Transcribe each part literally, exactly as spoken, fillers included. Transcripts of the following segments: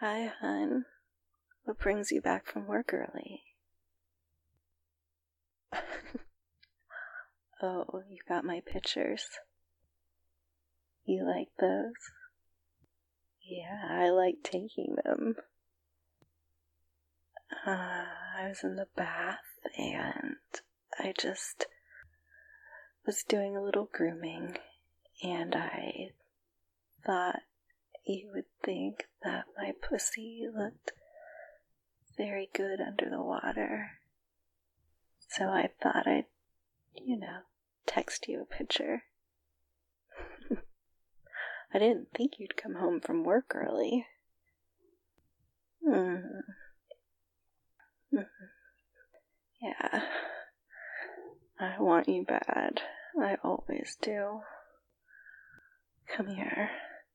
Hi, hun. What brings you back from work early? Oh, you got my pictures. You like those? Yeah, I like taking them. Uh, I was in the bath and I just was doing a little grooming, and I thought you would think that my pussy looked very good under the water. So I thought I'd, you know, text you a picture. I didn't think you'd come home from work early. Hmm. Yeah. I want you bad. I always do. Come here.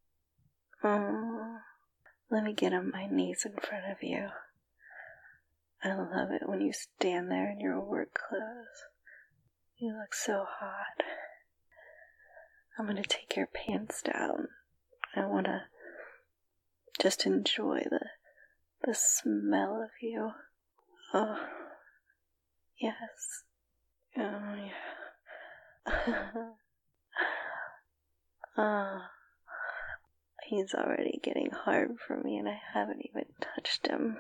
Oh, let me get on my knees in front of you. I love it when you stand there in your work clothes. You look so hot. I'm gonna take your pants down. I wanna just enjoy the the smell of you. Oh, yes. Oh, yeah. Oh, he's already getting hard for me and I haven't even touched him.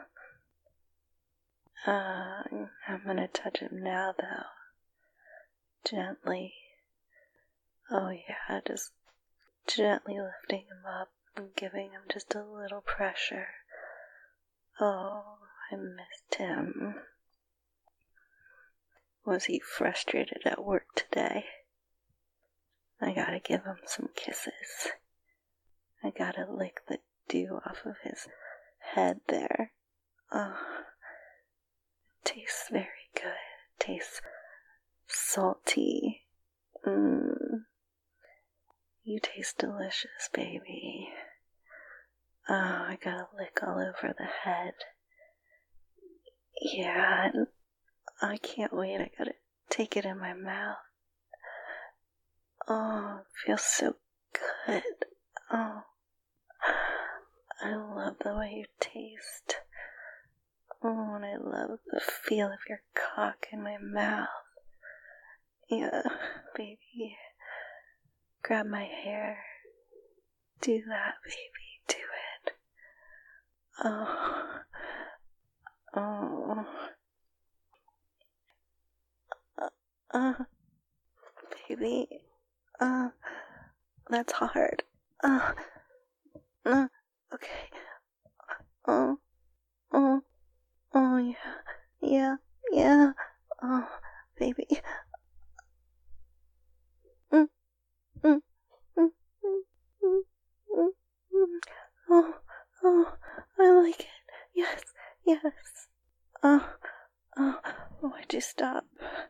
Uh, I'm gonna touch him now, though. Gently. Oh, yeah, just gently lifting him up and giving him just a little pressure. Oh, I missed him. Was he frustrated at work today? I gotta give him some kisses. I gotta lick the dew off of his head there. Oh, it tastes very good. It tastes salty. Mmm. You taste delicious, baby. Oh, I gotta lick all over the head. Yeah, and I can't wait. I gotta take it in my mouth. Oh, it feels so good. Oh, I love the way you taste. Oh, and I love the feel of your cock in my mouth. Yeah, baby. Grab my hair. Do that, baby. Do it. Oh. Oh. Uh, uh baby. Uh, that's hard. Uh, uh, okay. Oh, oh, oh, yeah, yeah, yeah. Oh, baby. Mm, mm, mm, mm, mm, mm, mm. Oh, oh, I like it. Yes, yes. Oh, oh, why'd you stop?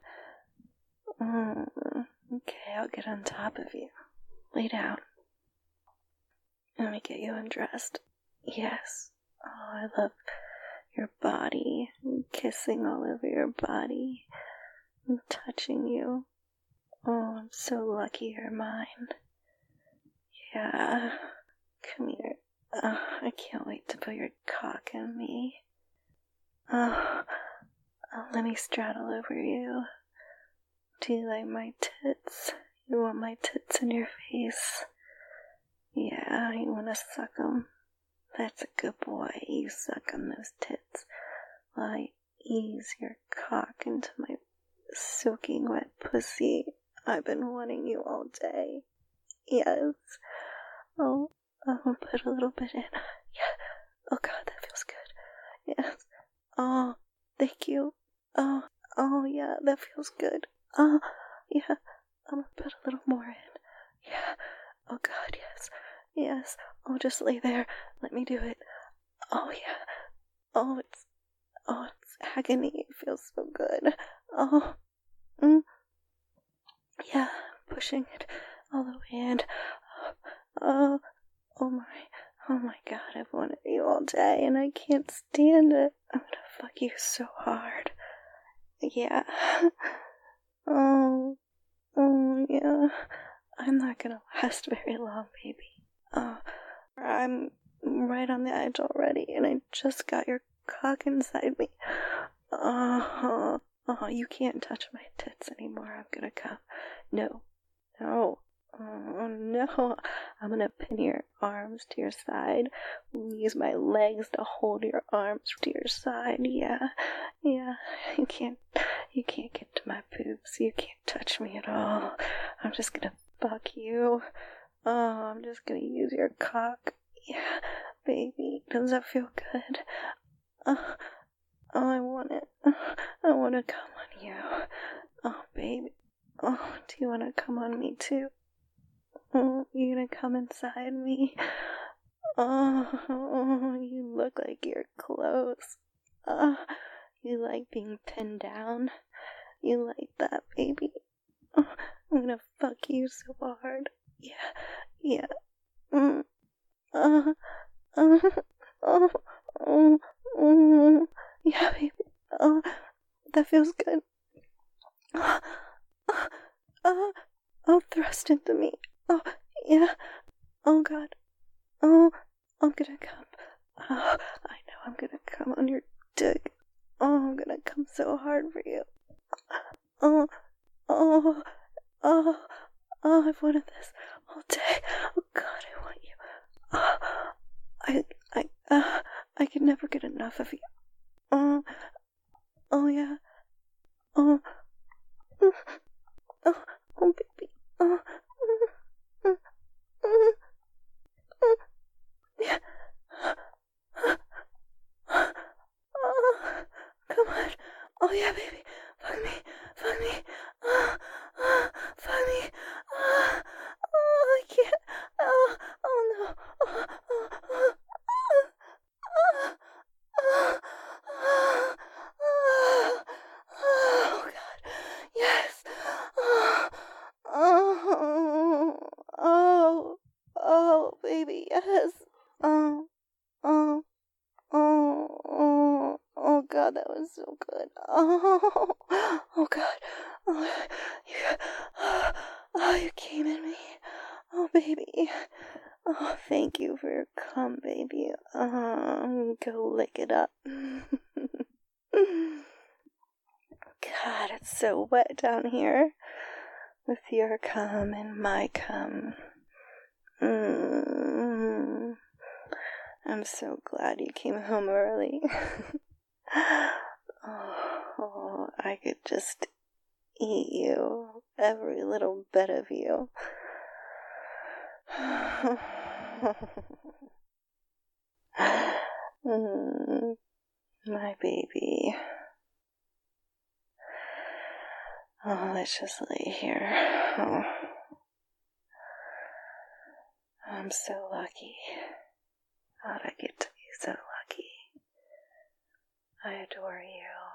Mm, okay, I'll get on top of you. Lay down. Let me get you undressed. Yes. Oh, I love your body. I'm kissing all over your body. I'm touching you. Oh, I'm so lucky you're mine. Yeah. Come here. Oh, I can't wait to put your cock in me. Oh, oh, let me straddle over you. Do you like my tits? You want my tits in your face? Yeah, you want to suck them? That's a good boy. You suck on those tits while I ease your cock into my soaking wet pussy. I've been wanting you all day. Yes. Oh, I'll put a little bit in. Yeah. Oh God, that feels good. Yes. Oh, thank you. Oh, oh yeah, that feels good. Oh, yeah. I'm gonna put a little more in. Yeah. Oh God, yes. Yes. Oh, just lay there. Let me do it. Oh yeah. Oh, it's, oh, it's agony. It feels so good. Oh, mm. Yeah, pushing it all the way in. Oh, oh my, oh my God, I've wanted you all day and I can't stand it. I'm gonna fuck you so hard. Yeah. Oh, oh yeah. I'm not gonna last very long, baby. Oh, I'm right on the edge already, and I just got your cock inside me. Oh, oh, you can't touch my tits anymore. I'm gonna come. No, no, oh no. I'm gonna pin your arms to your side. Use my legs to hold your arms to your side. Yeah, yeah. You can't, you can't get to my boobs. You can't touch me at all. I'm just gonna fuck you. Oh, I'm just gonna use your cock. Yeah, baby. Does that feel good? Oh, oh I want it. I want to come on you. Oh, baby. Oh, do you want to come on me too? Oh, you gonna come inside me? Oh, you look like you're close. Oh, you like being pinned down? You like that, baby? Oh, I'm gonna fuck you so hard. Yeah, yeah. Mm. Uh, uh, oh, oh, oh. Yeah, baby. Oh, that feels good. Oh, oh, oh, oh, thrust into me. Oh, yeah. Oh, God. Oh, I'm gonna come. Oh, I know I'm gonna come on your dick. Oh, I'm gonna come so hard for you. Oh, oh, oh, oh, I've wanted this all day. Oh, God, I want you. Oh, I, I, uh, I can never get enough of you. Oh, oh, yeah. Oh, oh, oh, oh baby. Oh, mm, mm, mm, mm, yeah. Oh, come on. Oh, yeah, baby. Fuck me. Fuck me. Oh, oh, fuck me. Oh, oh, I can't. Oh, oh, no. Oh, oh, oh, oh, oh, oh, oh, oh, God. Yes. Oh, oh, oh, oh, baby, yes. Oh, oh. Oh, oh, oh, God, that was so good. Oh, oh, God. Oh, you, oh, you came in me. Oh, baby. Oh, thank you for your cum, baby. Oh, go lick it up. God, it's so wet down here with your cum and my cum. Mm. I'm so glad you came home early. Oh, I could just eat you, every little bit of you. Mm, my baby. Oh, let's just lay here. Oh. I'm so lucky. How'd I get to be so lucky? I adore you.